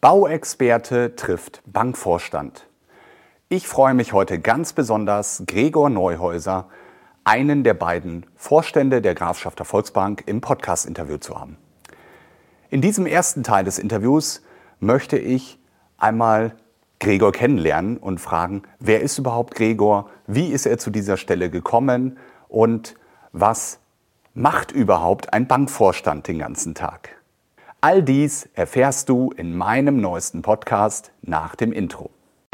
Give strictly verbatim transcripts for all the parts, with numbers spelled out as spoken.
Bauexperte trifft Bankvorstand. Ich freue mich heute ganz besonders, Gregor Neuhäuser, einen der beiden Vorstände der Grafschafter Volksbank, im Podcast-Interview zu haben. In diesem ersten Teil des Interviews möchte ich einmal Gregor kennenlernen und fragen, wer ist überhaupt Gregor, wie ist er zu dieser Stelle gekommen und was macht überhaupt ein Bankvorstand den ganzen Tag? All dies erfährst du in meinem neuesten Podcast nach dem Intro.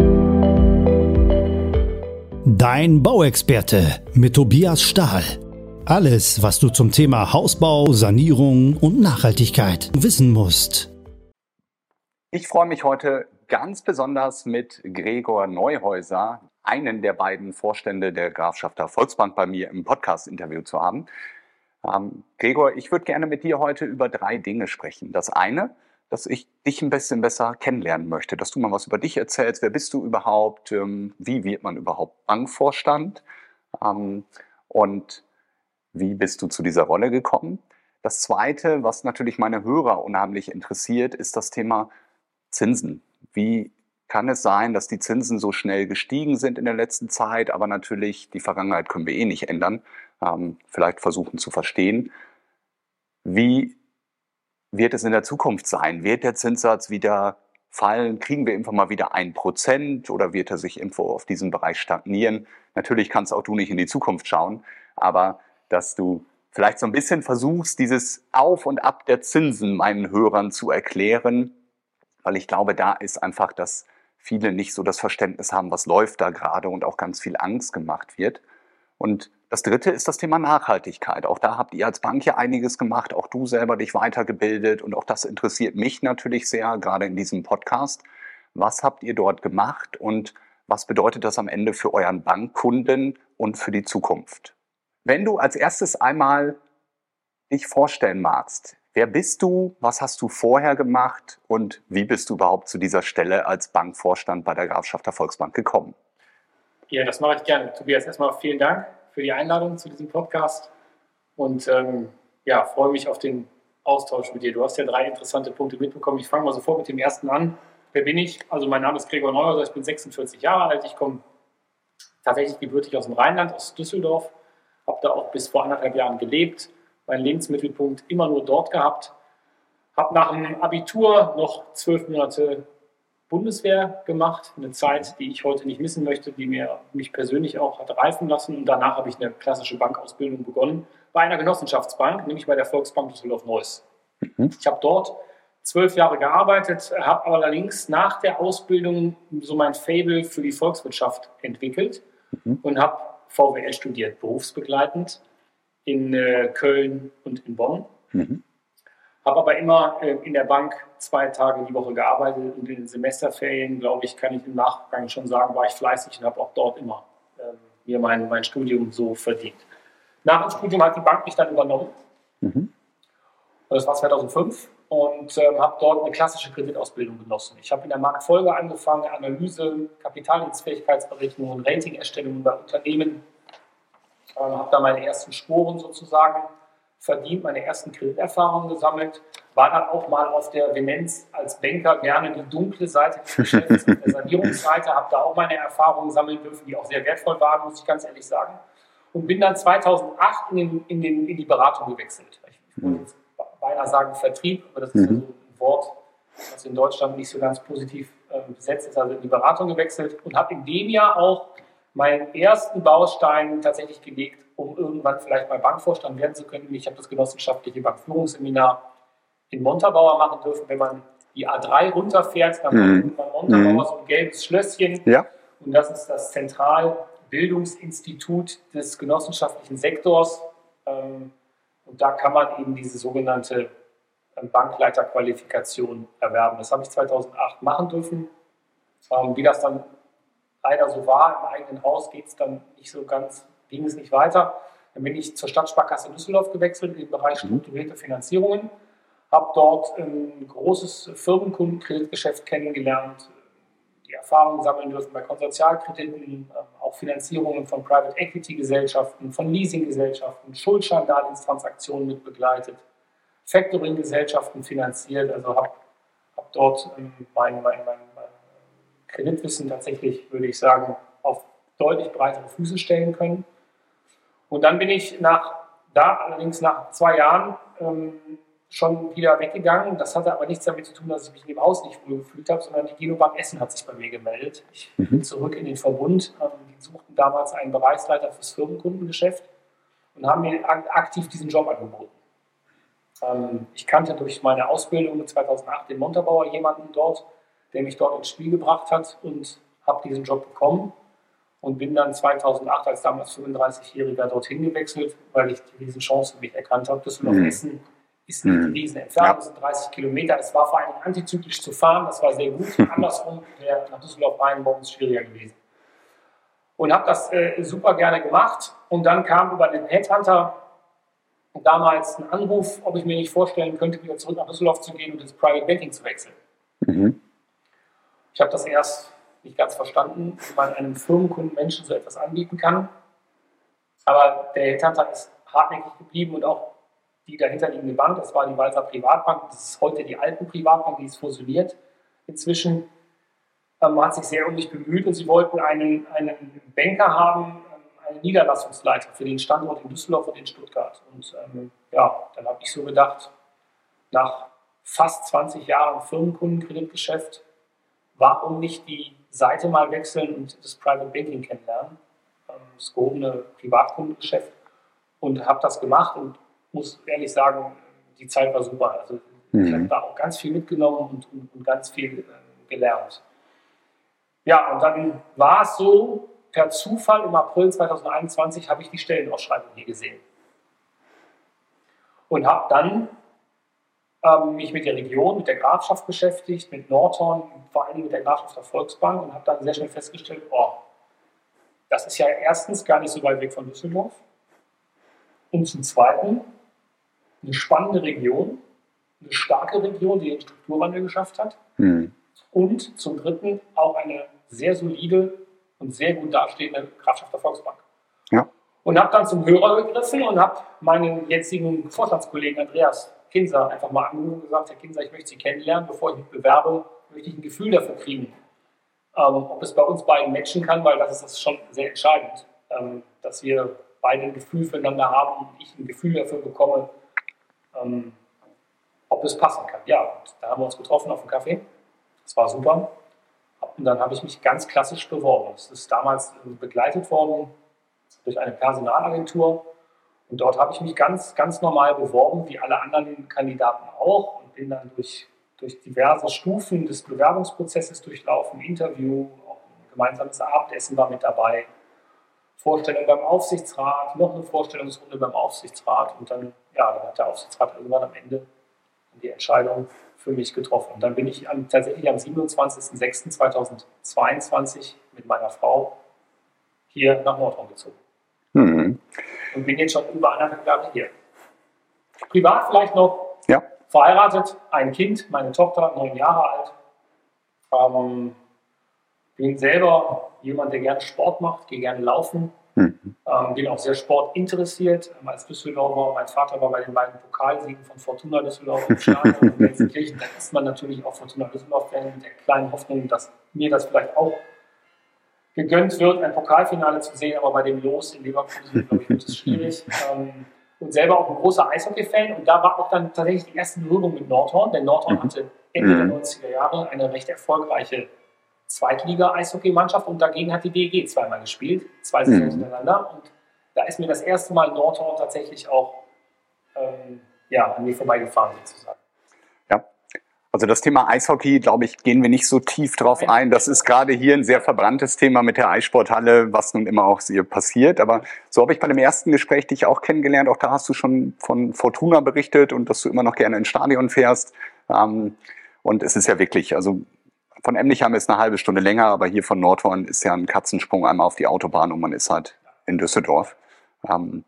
Dein Bauexperte mit Tobias Stahl. Alles, was du zum Thema Hausbau, Sanierung und Nachhaltigkeit wissen musst. Ich freue mich heute ganz besonders mit Gregor Neuhäuser, einen der beiden Vorstände der Grafschafter Volksbank, bei mir im Podcast-Interview zu haben. Ähm, Gregor, ich würde gerne mit dir heute über drei Dinge sprechen. Das eine, dass ich dich ein bisschen besser kennenlernen möchte, dass du mal was über dich erzählst. Wer bist du überhaupt? Ähm, wie wird man überhaupt Bankvorstand? Ähm, und wie bist du zu dieser Rolle gekommen? Das zweite, was natürlich meine Hörer unheimlich interessiert, ist das Thema Zinsen. Wie kann es sein, dass die Zinsen so schnell gestiegen sind in der letzten Zeit, aber natürlich die Vergangenheit können wir eh nicht ändern. Ähm, vielleicht versuchen zu verstehen, wie wird es in der Zukunft sein? Wird der Zinssatz wieder fallen? Kriegen wir irgendwann mal wieder ein Prozent oder wird er sich irgendwo auf diesem Bereich stagnieren? Natürlich kannst auch du nicht in die Zukunft schauen, aber dass du vielleicht so ein bisschen versuchst, dieses Auf und Ab der Zinsen meinen Hörern zu erklären, weil ich glaube, da ist einfach, dass viele nicht so das Verständnis haben, was läuft da gerade und auch ganz viel Angst gemacht wird. Und das dritte ist das Thema Nachhaltigkeit. Auch da habt ihr als Bank ja einiges gemacht, auch du selber dich weitergebildet und auch das interessiert mich natürlich sehr, gerade in diesem Podcast. Was habt ihr dort gemacht und was bedeutet das am Ende für euren Bankkunden und für die Zukunft? Wenn du als erstes einmal dich vorstellen magst, wer bist du, was hast du vorher gemacht und wie bist du überhaupt zu dieser Stelle als Bankvorstand bei der Grafschafter Volksbank gekommen? Ja, das mache ich gerne. Tobias, erstmal vielen Dank für die Einladung zu diesem Podcast und ähm, ja, freue mich auf den Austausch mit dir. Du hast ja drei interessante Punkte mitbekommen. Ich fange mal sofort mit dem ersten an. Wer bin ich? Also mein Name ist Gregor Neuhäuser, ich bin sechsundvierzig Jahre alt. Ich komme tatsächlich gebürtig aus dem Rheinland, aus Düsseldorf. Habe da auch bis vor anderthalb Jahren gelebt. Meinen Lebensmittelpunkt immer nur dort gehabt. Habe nach dem Abitur noch zwölf Monate Bundeswehr gemacht. Eine Zeit, die ich heute nicht missen möchte, die mir mich persönlich auch hat reifen lassen. Und danach habe ich eine klassische Bankausbildung begonnen bei einer Genossenschaftsbank, nämlich bei der Volksbank Düsseldorf-Neuss. Mhm. Ich habe dort zwölf Jahre gearbeitet, habe aber allerdings nach der Ausbildung so mein Faible für die Volkswirtschaft entwickelt mhm. und habe V W L studiert, berufsbegleitend in äh, Köln und in Bonn. Mhm. Habe aber immer äh, in der Bank zwei Tage die Woche gearbeitet und in den Semesterferien, glaube ich, kann ich im Nachgang schon sagen, war ich fleißig und habe auch dort immer äh, mir mein, mein Studium so verdient. Nach dem Studium hat die Bank mich dann übernommen. Mhm. Das war zweitausendfünf und äh, habe dort eine klassische Kreditausbildung genossen. Ich habe in der Marktfolge angefangen, Analyse, Kapitaldienstfähigkeitsberechnungen, Ratingerstellungen bei Unternehmen. Ich habe da meine ersten Sporen sozusagen verdient, meine ersten Krediterfahrungen gesammelt, war dann auch mal auf der Venenz als Banker gerne die dunkle Seite des Geschäfts, auf der Sanierungsseite, habe da auch meine Erfahrungen sammeln dürfen, die auch sehr wertvoll waren, muss ich ganz ehrlich sagen. Und bin dann zweitausendacht in, den, in, den, in die Beratung gewechselt. Ich wollte jetzt beinahe sagen Vertrieb, aber das ist ja so ein Wort, das in Deutschland nicht so ganz positiv äh, besetzt ist, also in die Beratung gewechselt und habe in dem Jahr auch meinen ersten Baustein tatsächlich gelegt, um irgendwann vielleicht mal Bankvorstand werden zu können. Ich habe das genossenschaftliche Bankführungsseminar in Montabaur machen dürfen. Wenn man die A drei runterfährt, dann mhm. kommt man Montabaur mhm. so ein gelbes Schlösschen. Ja. Und das ist das Zentralbildungsinstitut des genossenschaftlichen Sektors. Und da kann man eben diese sogenannte Bankleiterqualifikation erwerben. Das habe ich zweitausendacht machen dürfen. Wie das dann leider so war, im eigenen Haus geht es dann nicht so ganz, ging es nicht weiter. Dann bin ich zur Stadtsparkasse Düsseldorf gewechselt in den Bereich strukturierte Finanzierungen, habe dort ein großes Firmenkundenkreditgeschäft kennengelernt, die Erfahrungen sammeln dürfen bei Konsortialkrediten, auch Finanzierungen von Private Equity Gesellschaften, von Leasinggesellschaften, Schuldscheindarlehenstransaktionen mit begleitet, Factoring-Gesellschaften finanziert, also habe hab dort ähm, mein, mein, mein, mein Kreditwissen tatsächlich, würde ich sagen, auf deutlich breitere Füße stellen können. Und dann bin ich nach, da allerdings nach zwei Jahren ähm, schon wieder weggegangen. Das hatte aber nichts damit zu tun, dass ich mich in dem Haus nicht wohl gefühlt habe, sondern die Genobank Essen hat sich bei mir gemeldet. Ich bin mhm. zurück in den Verbund. Ähm, die suchten damals einen Bereichsleiter fürs Firmenkundengeschäft und haben mir aktiv diesen Job angeboten. Ähm, ich kannte durch meine Ausbildung zweitausendacht den Montabaur jemanden dort, der mich dort ins Spiel gebracht hat und habe diesen Job bekommen und bin dann zweitausendacht als damals fünfunddreißigjähriger dorthin gewechselt, weil ich die Riesenchance für mich erkannt habe. Düsseldorf-Essen mhm. ist nicht die Riesenentfernung, das sind dreißig Kilometer. Es war vor allem antizyklisch zu fahren, das war sehr gut. Andersrum wäre nach Düsseldorf-Rhein morgens schwieriger gewesen. Und habe das äh, super gerne gemacht. Und dann kam über den Headhunter damals ein Anruf, ob ich mir nicht vorstellen könnte, wieder zurück nach Düsseldorf zu gehen und ins Private Banking zu wechseln. Mhm. Ich habe das erst nicht ganz verstanden, wie man einem Firmenkunden Menschen so etwas anbieten kann. Aber der Headhunter ist hartnäckig geblieben und auch die dahinterliegende Bank, das war die Walser Privatbank, das ist heute die Alten Privatbank, die ist fusioniert inzwischen, ähm, hat sich sehr um mich bemüht und sie wollten einen, einen Banker haben, einen Niederlassungsleiter für den Standort in Düsseldorf und in Stuttgart. Und ähm, ja, dann habe ich so gedacht, nach fast zwanzig Jahren Firmenkundenkreditgeschäft, warum nicht die Seite mal wechseln und das Private Banking kennenlernen, ähm, das gehobene Privatkundengeschäft, und habe das gemacht und muss ehrlich sagen, die Zeit war super. Also mhm. ich habe da auch ganz viel mitgenommen und, und, und ganz viel äh, gelernt. Ja, und dann war es so, per Zufall im April zweitausendeinundzwanzig habe ich die Stellenausschreibung hier gesehen. Und habe dann ähm, mich mit der Region, mit der Grafschaft beschäftigt, mit Nordhorn, vor allem mit der Grafschafter Volksbank, und habe dann sehr schnell festgestellt, oh, das ist ja erstens gar nicht so weit weg von Düsseldorf und zum Zweiten eine spannende Region, eine starke Region, die den Strukturwandel geschafft hat, mhm. und zum Dritten auch eine sehr solide und sehr gut dastehende Grafschafter Volksbank. Ja. Und habe dann zum Hörer gegriffen und habe meinen jetzigen Vorstandskollegen Andreas Kinser einfach mal angerufen und gesagt, Herr Kinser, ich möchte Sie kennenlernen, bevor ich mich bewerbe, möchte ich ein Gefühl dafür kriegen, ähm, ob es bei uns beiden matchen kann, weil das ist das schon sehr entscheidend, ähm, dass wir beide ein Gefühl füreinander haben und ich ein Gefühl dafür bekomme, ähm, ob es passen kann. Ja, und da haben wir uns getroffen auf dem Kaffee. Das war super. Und dann habe ich mich ganz klassisch beworben. Es ist damals begleitet worden durch eine Personalagentur. Und dort habe ich mich ganz, ganz normal beworben, wie alle anderen Kandidaten auch. Und bin dann durch, durch diverse Stufen des Bewerbungsprozesses durchlaufen. Interview, auch ein gemeinsames Abendessen war mit dabei. Vorstellung beim Aufsichtsrat, noch eine Vorstellungsrunde beim Aufsichtsrat. Und dann, ja, dann hat der Aufsichtsrat irgendwann am Ende die Entscheidung für mich getroffen. Und dann bin ich am, tatsächlich am siebenundzwanzigsten sechsten zweitausendzweiundzwanzig mit meiner Frau hier nach Nordhorn gezogen. Mhm. Und bin jetzt schon über anderthalb Jahre hier. Privat vielleicht noch, ja. Verheiratet, ein Kind, meine Tochter, neun Jahre alt. Ähm, bin selber jemand, der gerne Sport macht, gehe gerne laufen. Mhm. Ähm, bin auch sehr sportinteressiert. Ähm, als Düsseldorfer, mein Vater war bei den beiden Pokalsiegen von Fortuna Düsseldorf im Stadion in Gelsenkirchen. Da ist man natürlich auch Fortuna Düsseldorf-Fan mit der kleinen Hoffnung, dass mir das vielleicht auch gegönnt wird, ein Pokalfinale zu sehen. Aber bei dem Los in Leverkusen, glaube ich, wird es schwierig. Ähm, und selber auch ein großer Eishockey-Fan. Und da war auch dann tatsächlich die erste Berührung mit Nordhorn. Denn Nordhorn mhm. hatte Ende mhm. der neunziger Jahre eine recht erfolgreiche Zweitliga-Eishockey-Mannschaft und dagegen hat die D E G zweimal gespielt, zwei Saisons mhm. hintereinander. Und da ist mir das erste Mal Nordhorn tatsächlich auch ähm, ja, an mir vorbeigefahren sozusagen. Ja, also das Thema Eishockey, glaube ich, gehen wir nicht so tief drauf ein. Das ist gerade hier ein sehr verbranntes Thema mit der Eissporthalle, was nun immer auch hier passiert. Aber so habe ich bei dem ersten Gespräch dich auch kennengelernt. Auch da hast du schon von Fortuna berichtet und dass du immer noch gerne ins Stadion fährst. Ähm, und es ist ja wirklich, also von Emlichheim ist eine halbe Stunde länger, aber hier von Nordhorn ist ja ein Katzensprung einmal auf die Autobahn und man ist halt in Düsseldorf. Ähm,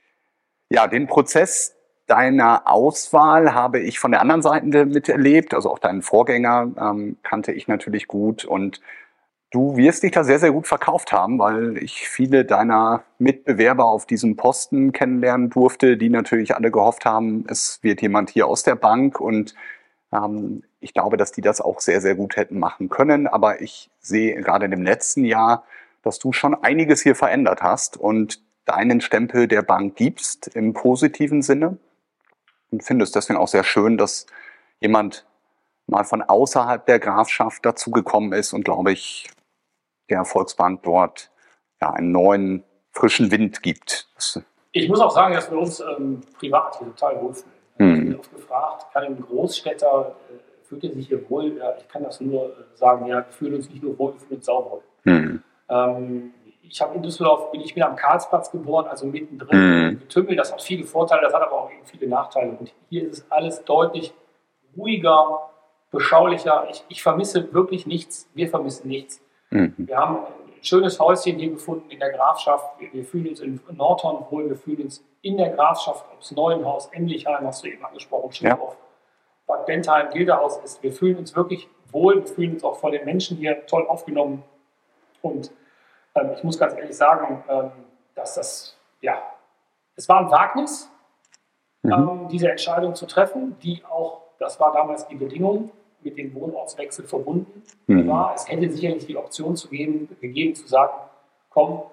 ja, den Prozess deiner Auswahl habe ich von der anderen Seite miterlebt, also auch deinen Vorgänger ähm, kannte ich natürlich gut und du wirst dich da sehr, sehr gut verkauft haben, weil ich viele deiner Mitbewerber auf diesem Posten kennenlernen durfte, die natürlich alle gehofft haben, es wird jemand hier aus der Bank und Ähm, ich glaube, dass die das auch sehr, sehr gut hätten machen können. Aber ich sehe gerade in dem letzten Jahr, dass du schon einiges hier verändert hast und deinen Stempel der Bank gibst im positiven Sinne. Und finde es deswegen auch sehr schön, dass jemand mal von außerhalb der Grafschaft dazugekommen ist und, glaube ich, der Volksbank dort ja, einen neuen, frischen Wind gibt. Das Ich muss auch sagen, dass wir uns ähm, privat hier total wohlfühlen. Hm. Ich bin oft gefragt, kann ein Großstädter, äh, fühlt er sich hier wohl? Ja, ich kann das nur äh, sagen, ja, wir fühlen uns nicht nur wohl, wir fühlen uns sauwohl. Hm. Ähm, ich habe in Düsseldorf, bin ich bin am Karlsplatz geboren, also mittendrin Hm. im Getümmel. Das hat viele Vorteile, das hat aber auch eben viele Nachteile. Und hier ist es alles deutlich ruhiger, beschaulicher. Ich, ich vermisse wirklich nichts, wir vermissen nichts. Hm. Wir haben ein schönes Häuschen hier gefunden in der Grafschaft. Wir, wir fühlen uns in Nordhorn wohl, wir fühlen uns in der Grafschaft, ob es Neuenhaus, Emlichheim, hast du eben angesprochen, Schildorf, ja. Bad Bentheim, Gilderhaus ist. Wir fühlen uns wirklich wohl, wir fühlen uns auch von den Menschen hier toll aufgenommen. Und ähm, ich muss ganz ehrlich sagen, ähm, dass das, ja, es war ein Wagnis, Mhm. ähm, diese Entscheidung zu treffen, die auch, das war damals die Bedingung, mit dem Wohnortswechsel verbunden Mhm. war. Es hätte sicherlich die Option zu geben, gegeben, zu sagen, komm,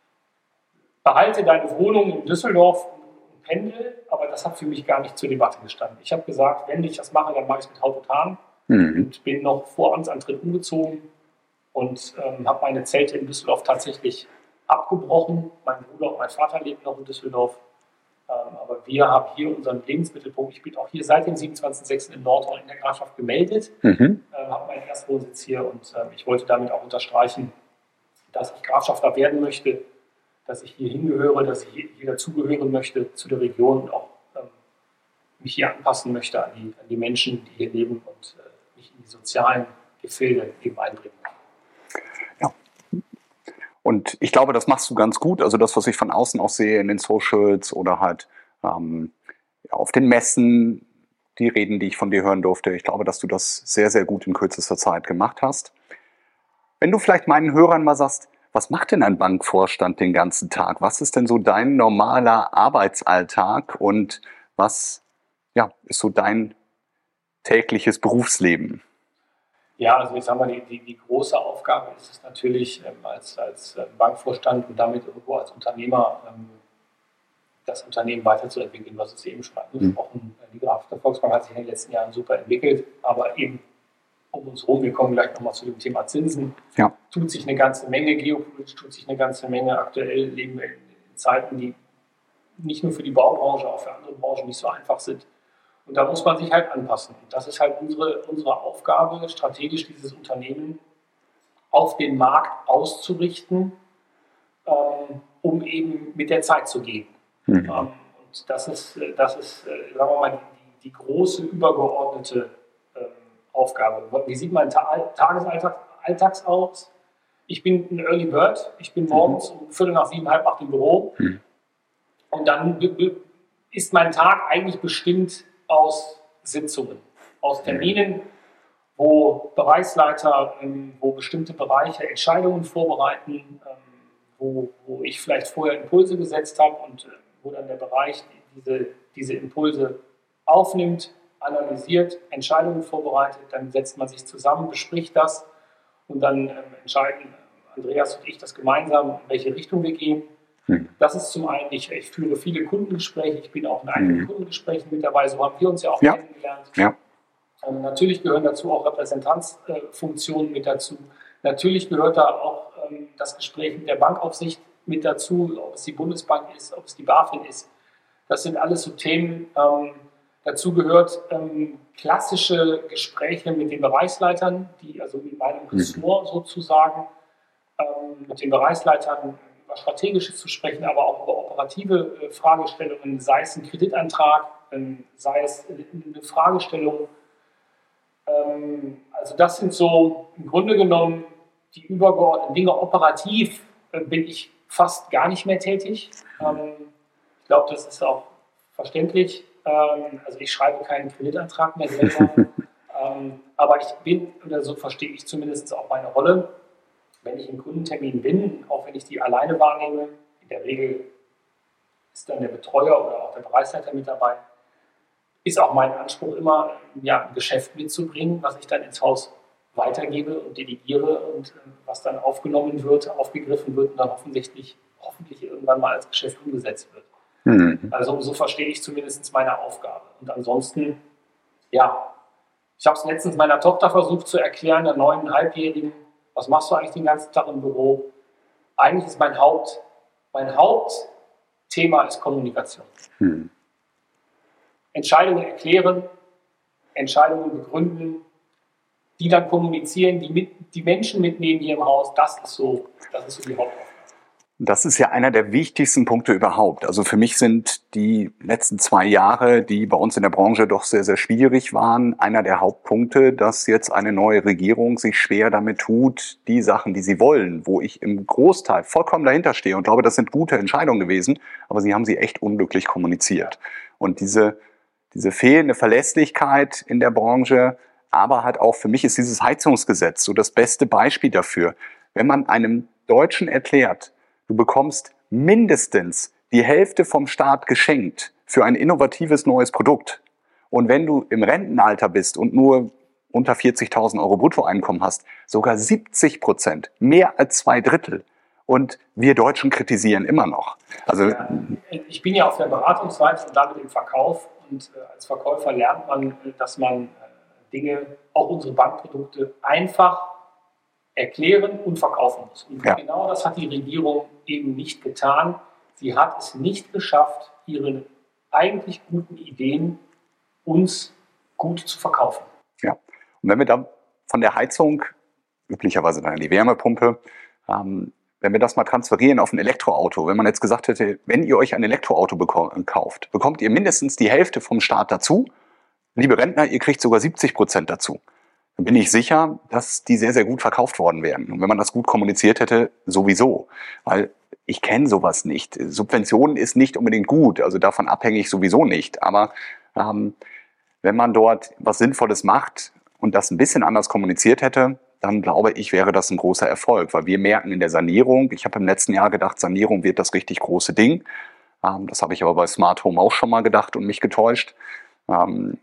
behalte deine Wohnung in Düsseldorf und pendel, aber das hat für mich gar nicht zur Debatte gestanden. Ich habe gesagt, wenn ich das mache, dann mache ich es mit Haut und Haaren Mhm. und bin noch vor Amtsantritt umgezogen und ähm, habe meine Zelte in Düsseldorf tatsächlich abgebrochen. Mein Bruder und mein Vater leben noch in Düsseldorf. Ähm, aber wir haben hier unseren Lebensmittelpunkt. Ich bin auch hier seit dem siebenundzwanzigsten sechsten in Nordhorn in der Grafschaft gemeldet, Mhm. äh, habe meinen Erstwohnsitz hier und äh, ich wollte damit auch unterstreichen, dass ich Grafschafter werden möchte, dass ich hier hingehöre, dass ich hier, hier dazugehören möchte zu der Region und auch ähm, mich hier anpassen möchte an die, an die Menschen, die hier leben und äh, mich in die sozialen Gefilde eben einbringen möchte. Und ich glaube, das machst du ganz gut. Also das, was ich von außen auch sehe in den Socials oder halt ähm, ja, auf den Messen, die Reden, die ich von dir hören durfte. Ich glaube, dass du das sehr, sehr gut in kürzester Zeit gemacht hast. Wenn du vielleicht meinen Hörern mal sagst, was macht denn ein Bankvorstand den ganzen Tag? Was ist denn so dein normaler Arbeitsalltag und was ja, ist so dein tägliches Berufsleben? Ja, also jetzt haben wir die, die, die große Aufgabe ist es natürlich ähm, als, als äh, Bankvorstand und damit irgendwo als Unternehmer ähm, das Unternehmen weiterzuentwickeln. Was ist eben schon angesprochen, mhm. die Grafschaft Volksbank hat sich in den letzten Jahren super entwickelt, aber eben um uns herum, wir kommen gleich nochmal zu dem Thema Zinsen, ja. tut sich eine ganze Menge, geopolitisch tut sich eine ganze Menge. Aktuell leben wir in, in Zeiten, die nicht nur für die Baubranche, auch für andere Branchen nicht so einfach sind. Und da muss man sich halt anpassen. Und das ist halt unsere, unsere Aufgabe, strategisch dieses Unternehmen auf den Markt auszurichten, ähm, um eben mit der Zeit zu gehen. Mhm. Ähm, und das ist, das ist äh, sagen wir mal, die, die große übergeordnete ähm, Aufgabe. Wie sieht mein Ta- Tagesalltag Alltags aus? Ich bin ein Early Bird. Ich bin morgens mhm. um Viertel nach sieben, halb acht im Büro. Mhm. Und dann ist mein Tag eigentlich bestimmt aus Sitzungen, aus Terminen, wo Bereichsleiter, wo bestimmte Bereiche Entscheidungen vorbereiten, wo, wo ich vielleicht vorher Impulse gesetzt habe und wo dann der Bereich diese, diese Impulse aufnimmt, analysiert, Entscheidungen vorbereitet, dann setzt man sich zusammen, bespricht das und dann entscheiden Andreas und ich das gemeinsam, in welche Richtung wir gehen. Das ist zum einen, ich, ich führe viele Kundengespräche, ich bin auch in einigen mhm. Kundengesprächen mit dabei, so haben wir uns ja auch ja. kennengelernt. Ja. Ähm, natürlich gehören dazu auch Repräsentanzfunktionen äh, mit dazu. Natürlich gehört da auch ähm, das Gespräch mit der Bankaufsicht mit dazu, ob es die Bundesbank ist, ob es die BaFin ist. Das sind alles so Themen. Ähm, dazu gehört ähm, klassische Gespräche mit den Bereichsleitern, die also in meinem Ressort mhm. sozusagen, ähm, mit den Bereichsleitern über Strategisches zu sprechen, aber auch über operative äh, Fragestellungen, sei es ein Kreditantrag, ähm, sei es eine Fragestellung. Ähm, also das sind so im Grunde genommen die übergeordneten Dinge. Operativ äh, bin ich fast gar nicht mehr tätig. Ähm, ich glaube, das ist auch verständlich. Ähm, also ich schreibe keinen Kreditantrag mehr selber. ähm, aber ich bin, oder so verstehe ich zumindest auch meine Rolle, wenn ich in Kundentermin bin, auch wenn ich die alleine wahrnehme, in der Regel ist dann der Betreuer oder auch der Bereichsleiter mit dabei, ist auch mein Anspruch immer, ja, ein Geschäft mitzubringen, was ich dann ins Haus weitergebe und delegiere und äh, was dann aufgenommen wird, aufgegriffen wird und dann hoffentlich, hoffentlich irgendwann mal als Geschäft umgesetzt wird. Mhm. Also so verstehe ich zumindest meine Aufgabe. Und ansonsten, ja, ich habe es letztens meiner Tochter versucht zu erklären, der neuneinhalbjährigen, was machst du eigentlich den ganzen Tag im Büro? Eigentlich ist mein Haupt, mein Hauptthema ist Kommunikation. Mhm. Entscheidungen erklären, Entscheidungen begründen, die dann kommunizieren, die, mit, die Menschen mitnehmen hier im Haus, das ist so, das ist so die Hauptaufgabe. Das ist ja einer der wichtigsten Punkte überhaupt. Also für mich sind die letzten zwei Jahre, die bei uns in der Branche doch sehr, sehr schwierig waren, einer der Hauptpunkte, dass jetzt eine neue Regierung sich schwer damit tut, die Sachen, die sie wollen, wo ich im Großteil vollkommen dahinter stehe und glaube, das sind gute Entscheidungen gewesen, aber sie haben sie echt unglücklich kommuniziert. Und diese, diese fehlende Verlässlichkeit in der Branche, aber halt auch für mich ist dieses Heizungsgesetz so das beste Beispiel dafür. Wenn man einem Deutschen erklärt, du bekommst mindestens die Hälfte vom Staat geschenkt für ein innovatives neues Produkt. Und wenn du im Rentenalter bist und nur unter vierzigtausend Euro Bruttoeinkommen hast, sogar siebzig Prozent, mehr als zwei Drittel. Und wir Deutschen kritisieren immer noch. Also ich bin ja auf der Beratungsseite und damit im Verkauf. Und als Verkäufer lernt man, dass man Dinge, auch unsere Bankprodukte, einfach erklären und verkaufen muss. Und ja. Genau das hat die Regierung eben nicht getan. Sie hat es nicht geschafft, ihre eigentlich guten Ideen uns gut zu verkaufen. Ja, und wenn wir da von der Heizung, üblicherweise dann die Wärmepumpe, ähm, wenn wir das mal transferieren auf ein Elektroauto, wenn man jetzt gesagt hätte, wenn ihr euch ein Elektroauto beko- kauft, bekommt ihr mindestens die Hälfte vom Staat dazu. Liebe Rentner, ihr kriegt sogar siebzig Prozent dazu. Dann bin ich sicher, dass die sehr, sehr gut verkauft worden wären. Und wenn man das gut kommuniziert hätte, sowieso. Weil ich kenne sowas nicht. Subventionen ist nicht unbedingt gut, also davon abhängig sowieso nicht. Aber ähm, wenn man dort was Sinnvolles macht und das ein bisschen anders kommuniziert hätte, dann glaube ich, wäre das ein großer Erfolg. Weil wir merken in der Sanierung, ich habe im letzten Jahr gedacht, Sanierung wird das richtig große Ding. Ähm, das habe ich aber bei Smart Home auch schon mal gedacht und mich getäuscht. Ähm,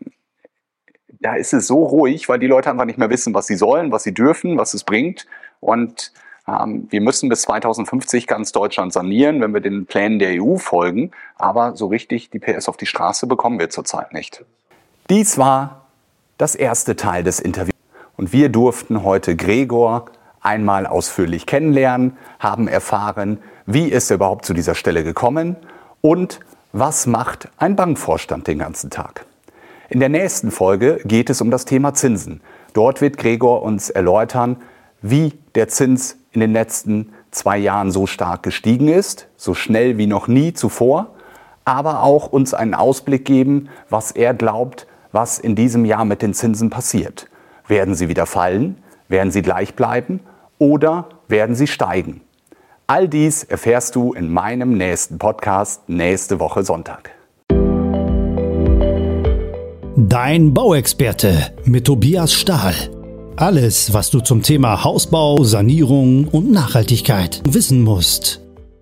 Da ist es so ruhig, weil die Leute einfach nicht mehr wissen, was sie sollen, was sie dürfen, was es bringt. Und ähm, wir müssen bis zweitausendfünfzig ganz Deutschland sanieren, wenn wir den Plänen der E U folgen. Aber so richtig die P S auf die Straße bekommen wir zurzeit nicht. Dies war das erste Teil des Interviews. Und wir durften heute Gregor einmal ausführlich kennenlernen, haben erfahren, wie ist er überhaupt zu dieser Stelle gekommen und was macht ein Bankvorstand den ganzen Tag. In der nächsten Folge geht es um das Thema Zinsen. Dort wird Gregor uns erläutern, wie der Zins in den letzten zwei Jahren so stark gestiegen ist, so schnell wie noch nie zuvor, aber auch uns einen Ausblick geben, was er glaubt, was in diesem Jahr mit den Zinsen passiert. Werden sie wieder fallen? Werden sie gleich bleiben? Oder werden sie steigen? All dies erfährst du in meinem nächsten Podcast nächste Woche Sonntag. Dein Bauexperte mit Tobias Stahl. Alles, was du zum Thema Hausbau, Sanierung und Nachhaltigkeit wissen musst.